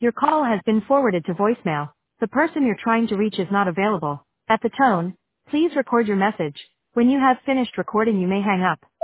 Your call has been forwarded to voicemail. The person you're trying to reach is not available. At the tone, please record your message. When you have finished recording, you may hang up.